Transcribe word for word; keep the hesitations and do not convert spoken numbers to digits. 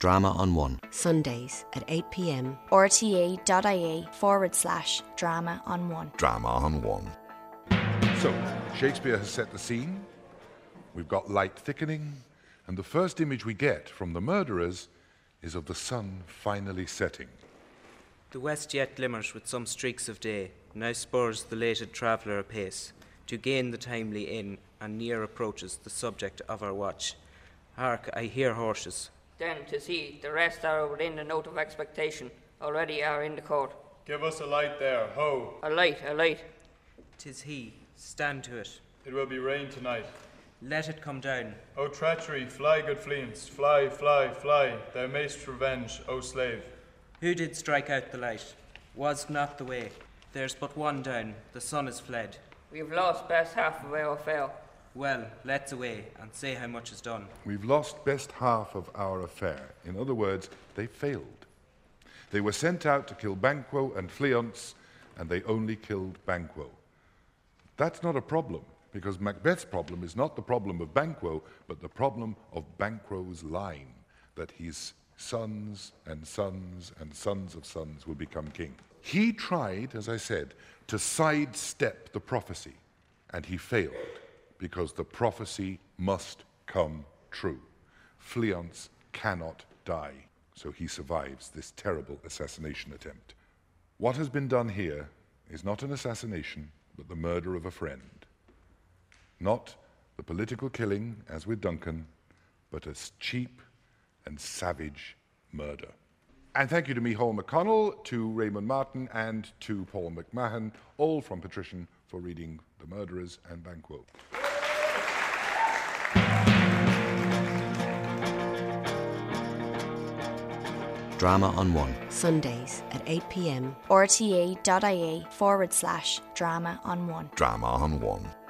Drama on One. Sundays at eight p.m. R T A dot I E forward slash drama on one. Drama on One. So, Shakespeare has set the scene. We've got light thickening, and the first image we get from the murderers is of the sun finally setting. The west yet glimmers with some streaks of day, now spurs the lated traveller apace, to gain the timely inn, and near approaches the subject of our watch. Hark, I hear horses. Then, to see, the rest are within the note of expectation, already are in the court. Give us a light there, ho! A light, a light. 'Tis he, stand to it. It will be rain tonight. Let it come down. O treachery, fly, good fleance, fly, fly, fly, thou mayst revenge, O slave. Who did strike out the light? Was not the way. There's but one down, the sun is fled. We've lost best half of our affair. Well, let's away, and say how much is done. We've lost best half of our affair. In other words, they failed. They were sent out to kill Banquo and Fleance, and they only killed Banquo. That's not a problem, because Macbeth's problem is not the problem of Banquo, but the problem of Banquo's line, that his sons and sons and sons of sons will become king. He tried, as I said, to sidestep the prophecy, and he failed, because the prophecy must come true. Fleance cannot die, so he survives this terrible assassination attempt. What has been done here is not an assassination, but the murder of a friend. Not the political killing, as with Duncan, but a cheap and savage murder. And thank you to Micheál McConnell, to Raymond Martin, and to Paul McMahon, all from Patrician, for reading The Murderers and Banquo. Drama on One. Sundays at eight p.m. R T A dot I E forward slash drama on one. Drama on One.